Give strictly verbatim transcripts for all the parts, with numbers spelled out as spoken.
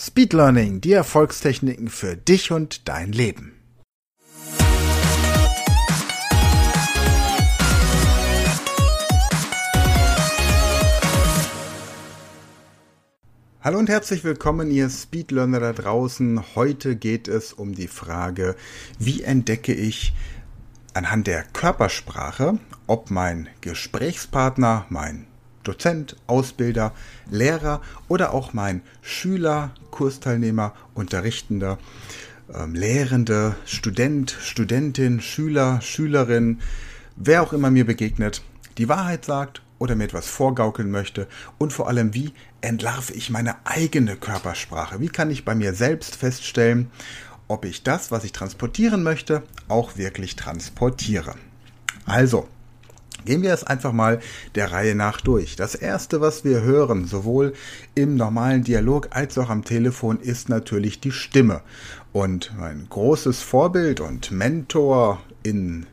Speed Learning, die Erfolgstechniken für dich und dein Leben. Hallo und herzlich willkommen, ihr Speedlearner da draußen. Heute geht es um die Frage, wie entdecke ich anhand der Körpersprache, ob mein Gesprächspartner, mein Dozent, Ausbilder, Lehrer oder auch mein Schüler, Kursteilnehmer, Unterrichtender, ähm, Lehrende, Student, Studentin, Schüler, Schülerin, wer auch immer mir begegnet, die Wahrheit sagt oder mir etwas vorgaukeln möchte und vor allem, wie entlarve ich meine eigene Körpersprache? Wie kann ich bei mir selbst feststellen, ob ich das, was ich transportieren möchte, auch wirklich transportiere? Also, gehen wir es einfach mal der Reihe nach durch. Das erste, was wir hören, sowohl im normalen Dialog als auch am Telefon, ist natürlich die Stimme. Und mein großes Vorbild und Mentor in,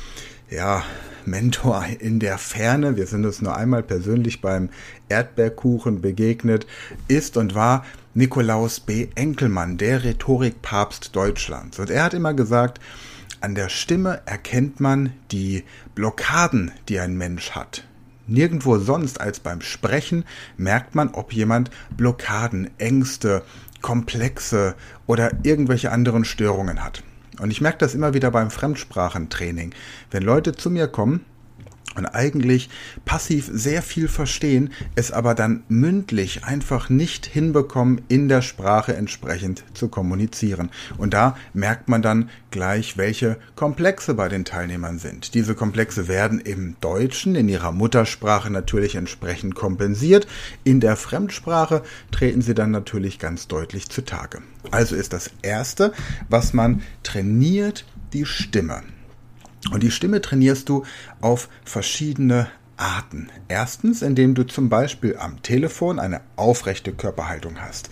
ja, Mentor in der Ferne, wir sind uns nur einmal persönlich beim Erdbeerkuchen begegnet, ist und war Nikolaus B. Enkelmann, der Rhetorikpapst Deutschlands. Und er hat immer gesagt, an der Stimme erkennt man die Blockaden, die ein Mensch hat. Nirgendwo sonst als beim Sprechen merkt man, ob jemand Blockaden, Ängste, Komplexe oder irgendwelche anderen Störungen hat. Und ich merke das immer wieder beim Fremdsprachentraining. Wenn Leute zu mir kommen und eigentlich passiv sehr viel verstehen, es aber dann mündlich einfach nicht hinbekommen, in der Sprache entsprechend zu kommunizieren. Und da merkt man dann gleich, welche Komplexe bei den Teilnehmern sind. Diese Komplexe werden im Deutschen, in ihrer Muttersprache natürlich entsprechend kompensiert. In der Fremdsprache treten sie dann natürlich ganz deutlich zutage. Also ist das Erste, was man trainiert, die Stimme. Und die Stimme trainierst du auf verschiedene Arten. Erstens, indem du zum Beispiel am Telefon eine aufrechte Körperhaltung hast.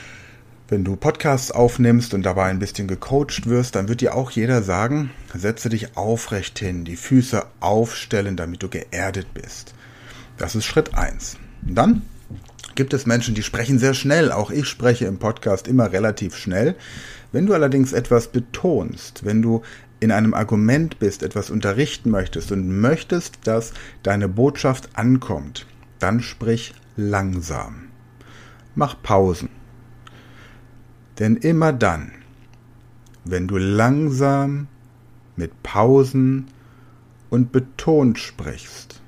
Wenn du Podcasts aufnimmst und dabei ein bisschen gecoacht wirst, dann wird dir auch jeder sagen, setze dich aufrecht hin, die Füße aufstellen, damit du geerdet bist. Das ist Schritt eins. Dann gibt es Menschen, die sprechen sehr schnell. Auch ich spreche im Podcast immer relativ schnell. Wenn du allerdings etwas betonst, wenn du in einem Argument bist, etwas unterrichten möchtest und möchtest, dass deine Botschaft ankommt, dann sprich langsam. Mach Pausen. Denn immer dann, wenn du langsam, mit Pausen und betont sprichst,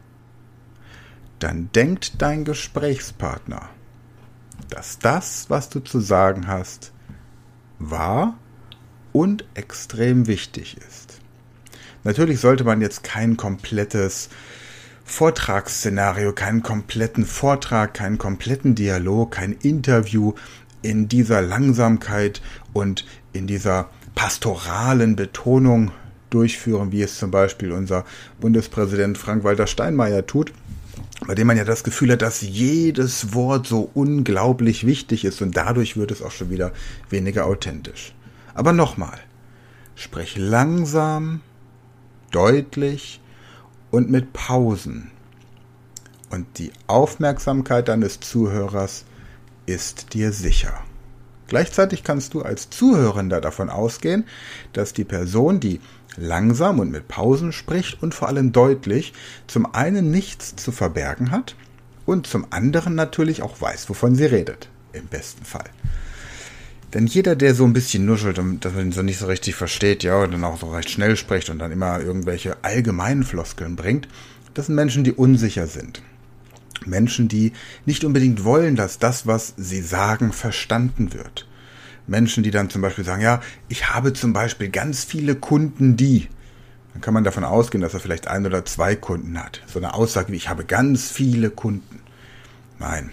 dann denkt dein Gesprächspartner, dass das, was du zu sagen hast, wahr und extrem wichtig ist. Natürlich sollte man jetzt kein komplettes Vortragsszenario, keinen kompletten Vortrag, keinen kompletten Dialog, kein Interview in dieser Langsamkeit und in dieser pastoralen Betonung durchführen, wie es zum Beispiel unser Bundespräsident Frank-Walter Steinmeier tut, bei dem man ja das Gefühl hat, dass jedes Wort so unglaublich wichtig ist und dadurch wird es auch schon wieder weniger authentisch. Aber nochmal, sprich langsam, deutlich und mit Pausen. Und die Aufmerksamkeit deines Zuhörers ist dir sicher. Gleichzeitig kannst du als Zuhörender davon ausgehen, dass die Person, die langsam und mit Pausen spricht und vor allem deutlich, zum einen nichts zu verbergen hat und zum anderen natürlich auch weiß, wovon sie redet, im besten Fall. Denn jeder, der so ein bisschen nuschelt und das so nicht so richtig versteht, ja, und dann auch so recht schnell spricht und dann immer irgendwelche allgemeinen Floskeln bringt, das sind Menschen, die unsicher sind. Menschen, die nicht unbedingt wollen, dass das, was sie sagen, verstanden wird. Menschen, die dann zum Beispiel sagen, ja, ich habe zum Beispiel ganz viele Kunden, die. Dann kann man davon ausgehen, dass er vielleicht ein oder zwei Kunden hat. So eine Aussage wie, ich habe ganz viele Kunden. Nein.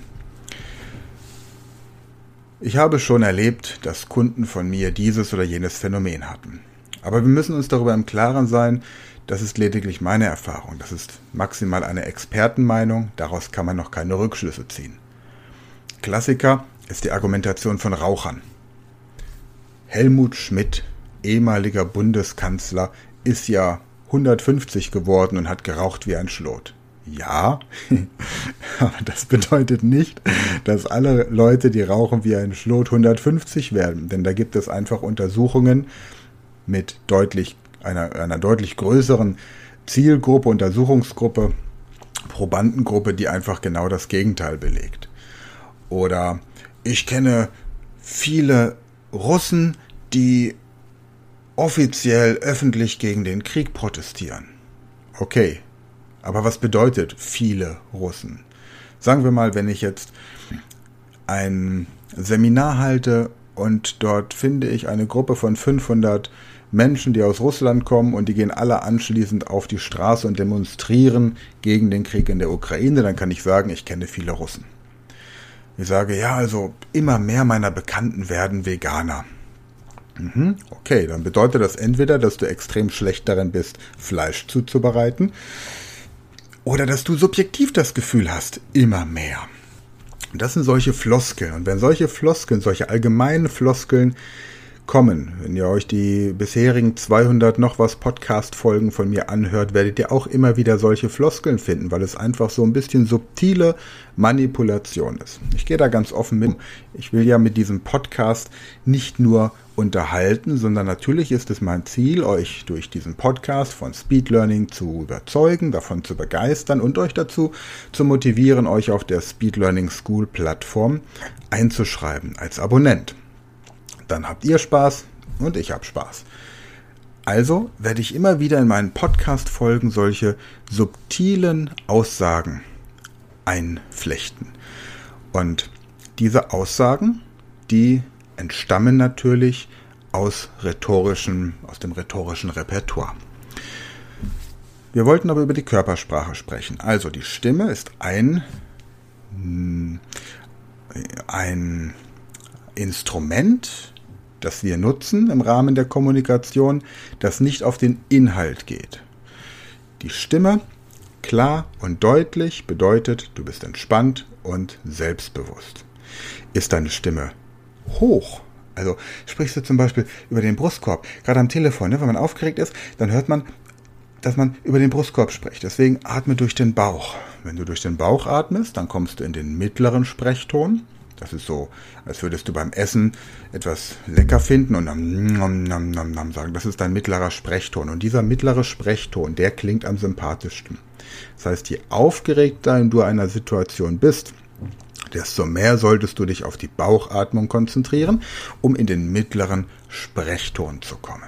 Ich habe schon erlebt, dass Kunden von mir dieses oder jenes Phänomen hatten. Aber wir müssen uns darüber im Klaren sein, das ist lediglich meine Erfahrung. Das ist maximal eine Expertenmeinung, daraus kann man noch keine Rückschlüsse ziehen. Klassiker ist die Argumentation von Rauchern. Helmut Schmidt, ehemaliger Bundeskanzler, ist ja hundertfünfzig geworden und hat geraucht wie ein Schlot. Ja, aber das bedeutet nicht, dass alle Leute, die rauchen wie ein Schlot, hundertfünfzig werden. Denn da gibt es einfach Untersuchungen mit deutlich einer, einer deutlich größeren Zielgruppe, Untersuchungsgruppe, Probandengruppe, die einfach genau das Gegenteil belegt. Oder ich kenne viele Russen, die offiziell öffentlich gegen den Krieg protestieren. Okay, aber was bedeutet viele Russen? Sagen wir mal, wenn ich jetzt ein Seminar halte und dort finde ich eine Gruppe von fünfhundert Menschen, die aus Russland kommen und die gehen alle anschließend auf die Straße und demonstrieren gegen den Krieg in der Ukraine, dann kann ich sagen, ich kenne viele Russen. Ich sage, ja, also immer mehr meiner Bekannten werden Veganer. Mhm, okay, dann bedeutet das entweder, dass du extrem schlecht darin bist, Fleisch zuzubereiten, oder dass du subjektiv das Gefühl hast, immer mehr. Das sind solche Floskeln. Und wenn solche Floskeln, solche allgemeinen Floskeln kommen, wenn ihr euch die bisherigen zweihundert noch was Podcast-Folgen von mir anhört, werdet ihr auch immer wieder solche Floskeln finden, weil es einfach so ein bisschen subtile Manipulation ist. Ich gehe da ganz offen mit. Ich will ja mit diesem Podcast nicht nur unterhalten, sondern natürlich ist es mein Ziel, euch durch diesen Podcast von Speed Learning zu überzeugen, davon zu begeistern und euch dazu zu motivieren, euch auf der Speed Learning School Plattform einzuschreiben als Abonnent. Dann habt ihr Spaß und ich habe Spaß. Also werde ich immer wieder in meinen Podcast-Folgen solche subtilen Aussagen einflechten. Und diese Aussagen, die entstammen natürlich aus rhetorischen, aus dem rhetorischen Repertoire. Wir wollten aber über die Körpersprache sprechen. Also die Stimme ist ein, ein Instrument, das wir nutzen im Rahmen der Kommunikation, das nicht auf den Inhalt geht. Die Stimme, klar und deutlich, bedeutet, du bist entspannt und selbstbewusst. Ist deine Stimme hoch, also sprichst du zum Beispiel über den Brustkorb, gerade am Telefon, ne, wenn man aufgeregt ist, dann hört man, dass man über den Brustkorb spricht. Deswegen atme durch den Bauch. Wenn du durch den Bauch atmest, dann kommst du in den mittleren Sprechton. Das ist so, als würdest du beim Essen etwas lecker finden und dann nam, nam, nam, nam sagen. Das ist dein mittlerer Sprechton. Und dieser mittlere Sprechton, der klingt am sympathischsten. Das heißt, je aufgeregter du in einer Situation bist, desto mehr solltest du dich auf die Bauchatmung konzentrieren, um in den mittleren Sprechton zu kommen.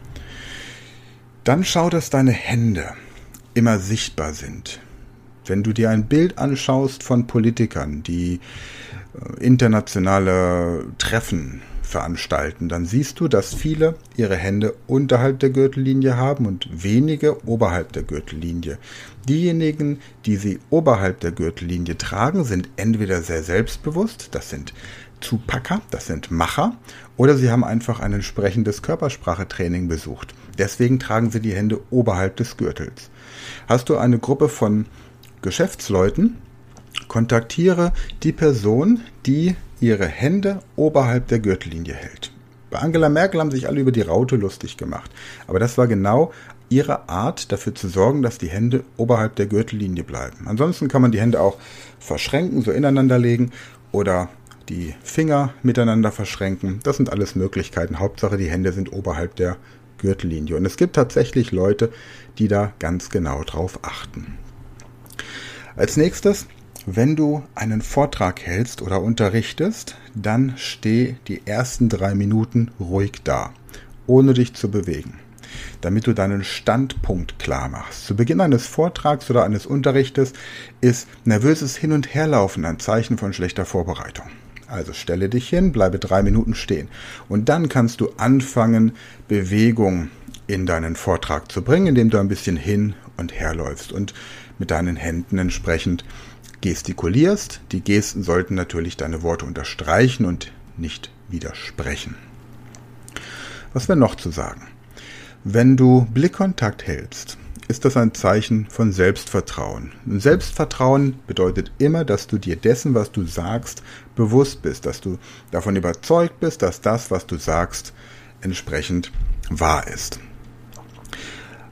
Dann schau, dass deine Hände immer sichtbar sind. Wenn du dir ein Bild anschaust von Politikern, die internationale Treffen veranstalten, dann siehst du, dass viele ihre Hände unterhalb der Gürtellinie haben und wenige oberhalb der Gürtellinie. Diejenigen, die sie oberhalb der Gürtellinie tragen, sind entweder sehr selbstbewusst, das sind Zupacker, das sind Macher, oder sie haben einfach ein entsprechendes Körpersprachetraining besucht. Deswegen tragen sie die Hände oberhalb des Gürtels. Hast du eine Gruppe von Geschäftsleuten, kontaktiere die Person, die ihre Hände oberhalb der Gürtellinie hält. Bei Angela Merkel haben sich alle über die Raute lustig gemacht. Aber das war genau ihre Art, dafür zu sorgen, dass die Hände oberhalb der Gürtellinie bleiben. Ansonsten kann man die Hände auch verschränken, so ineinander legen oder die Finger miteinander verschränken. Das sind alles Möglichkeiten. Hauptsache, die Hände sind oberhalb der Gürtellinie. Und es gibt tatsächlich Leute, die da ganz genau drauf achten. Als nächstes, wenn du einen Vortrag hältst oder unterrichtest, dann steh die ersten drei Minuten ruhig da, ohne dich zu bewegen, damit du deinen Standpunkt klar machst. Zu Beginn eines Vortrags oder eines Unterrichtes ist nervöses Hin- und Herlaufen ein Zeichen von schlechter Vorbereitung. Also stelle dich hin, bleibe drei Minuten stehen und dann kannst du anfangen, Bewegung in deinen Vortrag zu bringen, indem du ein bisschen hin und herläufst und mit deinen Händen entsprechend gestikulierst. Die Gesten sollten natürlich deine Worte unterstreichen und nicht widersprechen. Was wäre noch zu sagen? Wenn du Blickkontakt hältst, ist das ein Zeichen von Selbstvertrauen. Und Selbstvertrauen bedeutet immer, dass du dir dessen, was du sagst, bewusst bist, dass du davon überzeugt bist, dass das, was du sagst, entsprechend wahr ist.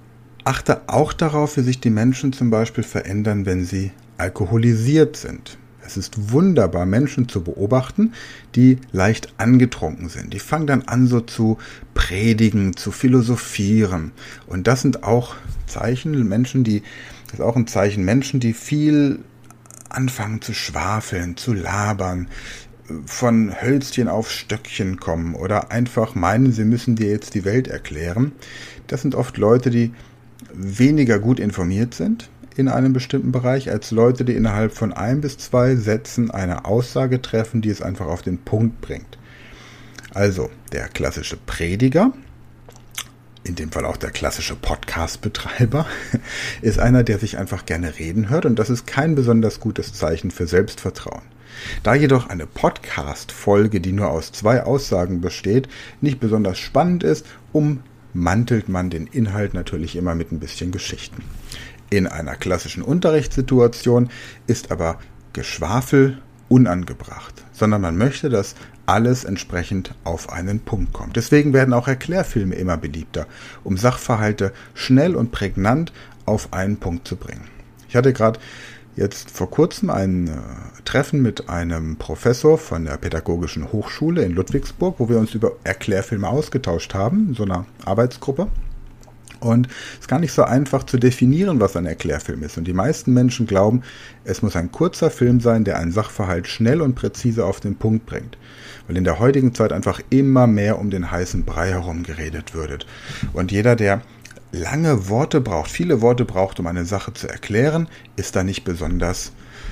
Achte auch darauf, wie sich die Menschen zum Beispiel verändern, wenn sie alkoholisiert sind. Es ist wunderbar, Menschen zu beobachten, die leicht angetrunken sind. Die fangen dann an, so zu predigen, zu philosophieren. Und das sind auch Zeichen, Menschen, die, das ist auch ein Zeichen, Menschen, die viel anfangen zu schwafeln, zu labern, von Hölzchen auf Stöckchen kommen oder einfach meinen, sie müssen dir jetzt die Welt erklären. Das sind oft Leute, die weniger gut informiert sind in einem bestimmten Bereich, als Leute, die innerhalb von ein bis zwei Sätzen eine Aussage treffen, die es einfach auf den Punkt bringt. Also der klassische Prediger, in dem Fall auch der klassische Podcast-Betreiber, ist einer, der sich einfach gerne reden hört, und das ist kein besonders gutes Zeichen für Selbstvertrauen. Da jedoch eine Podcast-Folge, die nur aus zwei Aussagen besteht, nicht besonders spannend ist, ummantelt man den Inhalt natürlich immer mit ein bisschen Geschichten. In einer klassischen Unterrichtssituation ist aber Geschwafel unangebracht, sondern man möchte, dass alles entsprechend auf einen Punkt kommt. Deswegen werden auch Erklärfilme immer beliebter, um Sachverhalte schnell und prägnant auf einen Punkt zu bringen. Ich hatte gerade jetzt vor kurzem ein äh, Treffen mit einem Professor von der Pädagogischen Hochschule in Ludwigsburg, wo wir uns über Erklärfilme ausgetauscht haben, in so einer Arbeitsgruppe. Und es ist gar nicht so einfach zu definieren, was ein Erklärfilm ist. Und die meisten Menschen glauben, es muss ein kurzer Film sein, der einen Sachverhalt schnell und präzise auf den Punkt bringt. Weil in der heutigen Zeit einfach immer mehr um den heißen Brei herum geredet wird. Und jeder, der lange Worte braucht, viele Worte braucht, um eine Sache zu erklären, ist da nicht besonders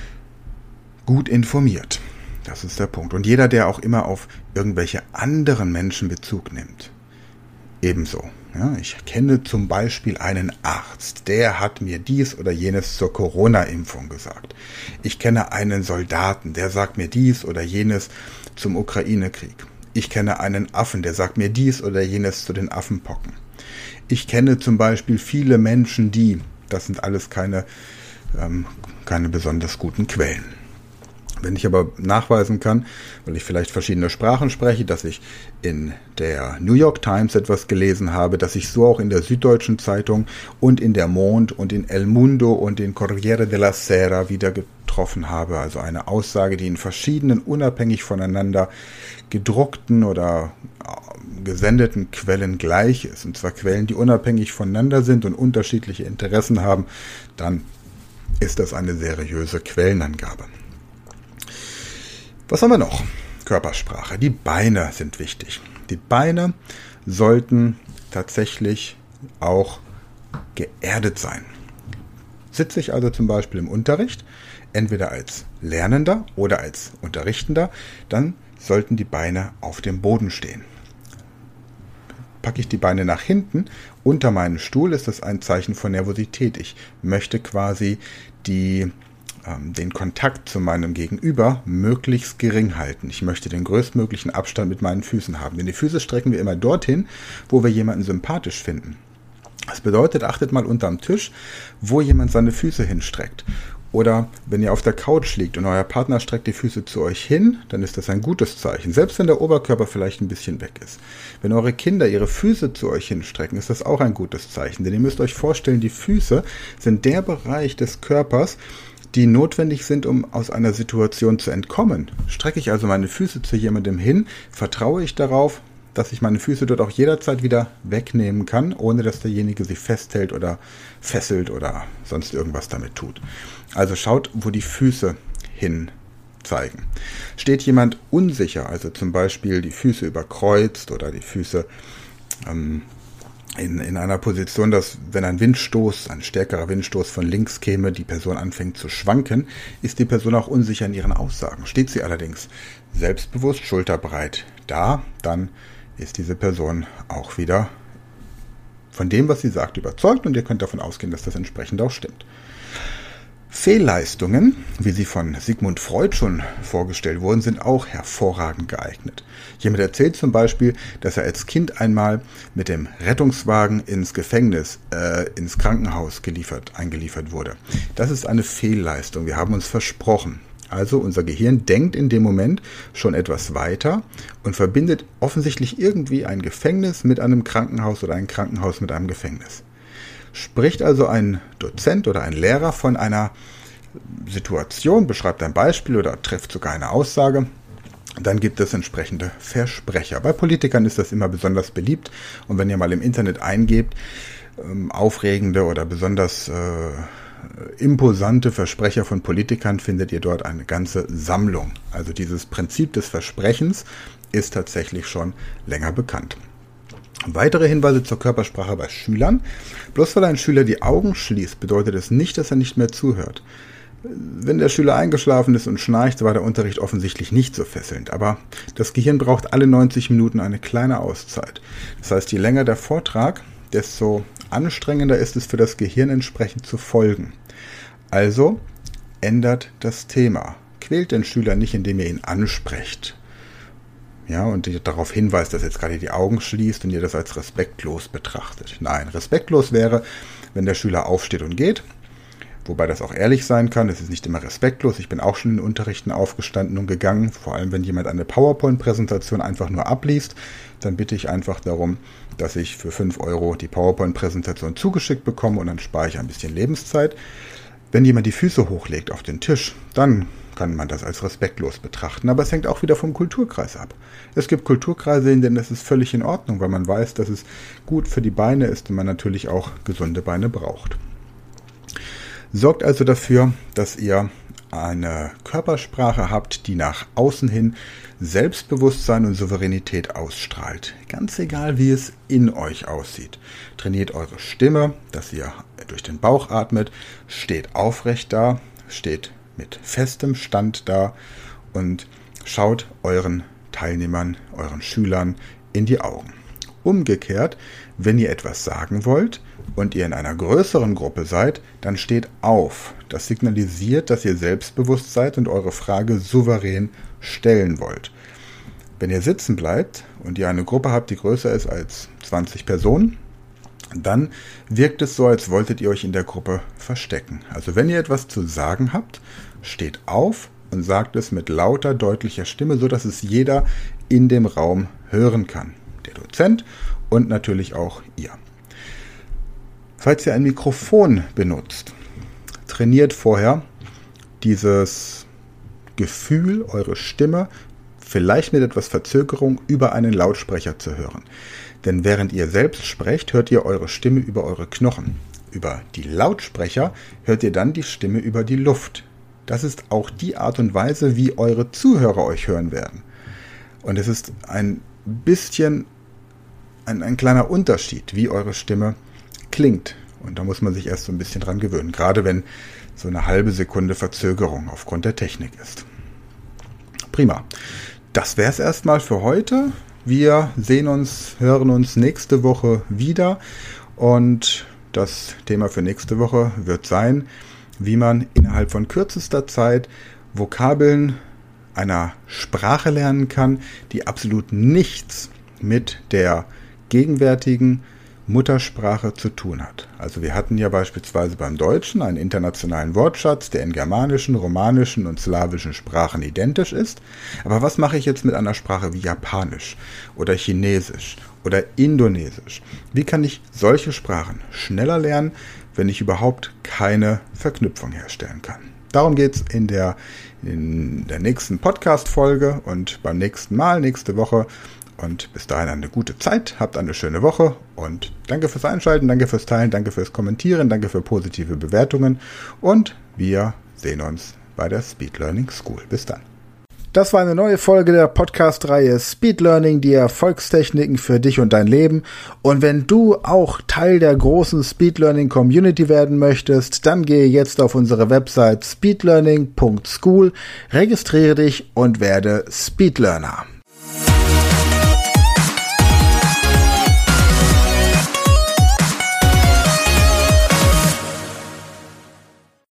gut informiert. Das ist der Punkt. Und jeder, der auch immer auf irgendwelche anderen Menschen Bezug nimmt, ebenso. Ja, ich kenne zum Beispiel einen Arzt, der hat mir dies oder jenes zur Corona-Impfung gesagt. Ich kenne einen Soldaten, der sagt mir dies oder jenes zum Ukraine-Krieg. Ich kenne einen Affen, der sagt mir dies oder jenes zu den Affenpocken. Ich kenne zum Beispiel viele Menschen, die, das sind alles keine, ähm, keine besonders guten Quellen. Wenn ich aber nachweisen kann, weil ich vielleicht verschiedene Sprachen spreche, dass ich in der New York Times etwas gelesen habe, dass ich so auch in der Süddeutschen Zeitung und in der Monde und in El Mundo und in Corriere della Sera wieder getroffen habe, also eine Aussage, die in verschiedenen, unabhängig voneinander gedruckten oder gesendeten Quellen gleich ist, und zwar Quellen, die unabhängig voneinander sind und unterschiedliche Interessen haben, dann ist das eine seriöse Quellenangabe. Was haben wir noch? Körpersprache. Die Beine sind wichtig. Die Beine sollten tatsächlich auch geerdet sein. Sitze ich also zum Beispiel im Unterricht, entweder als Lernender oder als Unterrichtender, dann sollten die Beine auf dem Boden stehen. Packe ich die Beine nach hinten unter meinen Stuhl, ist das ein Zeichen von Nervosität. Ich möchte quasi die den Kontakt zu meinem Gegenüber möglichst gering halten. Ich möchte den größtmöglichen Abstand mit meinen Füßen haben. Denn die Füße strecken wir immer dorthin, wo wir jemanden sympathisch finden. Das bedeutet, achtet mal unterm Tisch, wo jemand seine Füße hinstreckt. Oder wenn ihr auf der Couch liegt und euer Partner streckt die Füße zu euch hin, dann ist das ein gutes Zeichen. Selbst wenn der Oberkörper vielleicht ein bisschen weg ist. Wenn eure Kinder ihre Füße zu euch hinstrecken, ist das auch ein gutes Zeichen. Denn ihr müsst euch vorstellen, die Füße sind der Bereich des Körpers, die notwendig sind, um aus einer Situation zu entkommen. Strecke ich also meine Füße zu jemandem hin, vertraue ich darauf, dass ich meine Füße dort auch jederzeit wieder wegnehmen kann, ohne dass derjenige sie festhält oder fesselt oder sonst irgendwas damit tut. Also schaut, wo die Füße hin zeigen. Steht jemand unsicher, also zum Beispiel die Füße überkreuzt oder die Füße ähm, In, in einer Position, dass wenn ein Windstoß, ein stärkerer Windstoß von links käme, die Person anfängt zu schwanken, ist die Person auch unsicher in ihren Aussagen. Steht sie allerdings selbstbewusst, schulterbreit da, dann ist diese Person auch wieder von dem, was sie sagt, überzeugt, und ihr könnt davon ausgehen, dass das entsprechend auch stimmt. Fehlleistungen, wie sie von Sigmund Freud schon vorgestellt wurden, sind auch hervorragend geeignet. Jemand erzählt zum Beispiel, dass er als Kind einmal mit dem Rettungswagen ins Gefängnis, äh, ins Krankenhaus geliefert, eingeliefert wurde. Das ist eine Fehlleistung. Wir haben uns versprochen. Also unser Gehirn denkt in dem Moment schon etwas weiter und verbindet offensichtlich irgendwie ein Gefängnis mit einem Krankenhaus oder ein Krankenhaus mit einem Gefängnis. Spricht also ein Dozent oder ein Lehrer von einer Situation, beschreibt ein Beispiel oder trifft sogar eine Aussage, dann gibt es entsprechende Versprecher. Bei Politikern ist das immer besonders beliebt und wenn ihr mal im Internet eingebt, ähm, aufregende oder besonders äh, imposante Versprecher von Politikern, findet ihr dort eine ganze Sammlung. Also dieses Prinzip des Versprechens ist tatsächlich schon länger bekannt. Weitere Hinweise zur Körpersprache bei Schülern. Bloß weil ein Schüler die Augen schließt, bedeutet es nicht, dass er nicht mehr zuhört. Wenn der Schüler eingeschlafen ist und schnarcht, war der Unterricht offensichtlich nicht so fesselnd. Aber das Gehirn braucht alle neunzig Minuten eine kleine Auszeit. Das heißt, je länger der Vortrag, desto anstrengender ist es für das Gehirn entsprechend zu folgen. Also ändert das Thema. Quält den Schüler nicht, indem ihr ihn ansprecht. Ja, und darauf hinweist, dass er jetzt gerade die Augen schließt und ihr das als respektlos betrachtet. Nein, respektlos wäre, wenn der Schüler aufsteht und geht. Wobei das auch ehrlich sein kann, es ist nicht immer respektlos. Ich bin auch schon in Unterrichten aufgestanden und gegangen. Vor allem, wenn jemand eine PowerPoint-Präsentation einfach nur abliest, dann bitte ich einfach darum, dass ich für fünf Euro die PowerPoint-Präsentation zugeschickt bekomme und dann spare ich ein bisschen Lebenszeit. Wenn jemand die Füße hochlegt auf den Tisch, dann kann man das als respektlos betrachten. Aber es hängt auch wieder vom Kulturkreis ab. Es gibt Kulturkreise, in denen das ist völlig in Ordnung, weil man weiß, dass es gut für die Beine ist und man natürlich auch gesunde Beine braucht. Sorgt also dafür, dass ihr eine Körpersprache habt, die nach außen hin Selbstbewusstsein und Souveränität ausstrahlt. Ganz egal, wie es in euch aussieht. Trainiert eure Stimme, dass ihr durch den Bauch atmet, steht aufrecht da, steht mit festem Stand da und schaut euren Teilnehmern, euren Schülern in die Augen. Umgekehrt, wenn ihr etwas sagen wollt und ihr in einer größeren Gruppe seid, dann steht auf. Das signalisiert, dass ihr selbstbewusst seid und eure Frage souverän stellen wollt. Wenn ihr sitzen bleibt und ihr eine Gruppe habt, die größer ist als zwanzig Personen, dann wirkt es so, als wolltet ihr euch in der Gruppe verstecken. Also wenn ihr etwas zu sagen habt, steht auf und sagt es mit lauter, deutlicher Stimme, so dass es jeder in dem Raum hören kann. Der Dozent und natürlich auch ihr. Falls ihr ein Mikrofon benutzt, trainiert vorher dieses Gefühl, eure Stimme vielleicht mit etwas Verzögerung über einen Lautsprecher zu hören. Denn während ihr selbst sprecht, hört ihr eure Stimme über eure Knochen. Über die Lautsprecher hört ihr dann die Stimme über die Luft. Das ist auch die Art und Weise, wie eure Zuhörer euch hören werden. Und es ist ein bisschen ein, ein kleiner Unterschied, wie eure Stimme klingt. Und da muss man sich erst so ein bisschen dran gewöhnen, gerade wenn so eine halbe Sekunde Verzögerung aufgrund der Technik ist. Prima. Das wäre es erstmal für heute. Wir sehen uns, hören uns nächste Woche wieder und das Thema für nächste Woche wird sein, wie man innerhalb von kürzester Zeit Vokabeln einer Sprache lernen kann, die absolut nichts mit der gegenwärtigen Muttersprache zu tun hat. Also wir hatten ja beispielsweise beim Deutschen einen internationalen Wortschatz, der in germanischen, romanischen und slawischen Sprachen identisch ist. Aber was mache ich jetzt mit einer Sprache wie Japanisch oder Chinesisch oder Indonesisch? Wie kann ich solche Sprachen schneller lernen, wenn ich überhaupt keine Verknüpfung herstellen kann? Darum geht es in der, in der nächsten Podcast-Folge und beim nächsten Mal, nächste Woche. Und bis dahin eine gute Zeit, habt eine schöne Woche und danke fürs Einschalten, danke fürs Teilen, danke fürs Kommentieren, danke für positive Bewertungen und wir sehen uns bei der Speed Learning School. Bis dann. Das war eine neue Folge der Podcast-Reihe Speed Learning, die Erfolgstechniken für dich und dein Leben. Und wenn du auch Teil der großen Speed Learning Community werden möchtest, dann gehe jetzt auf unsere Website speedlearning punkt school, registriere dich und werde Speed Learner.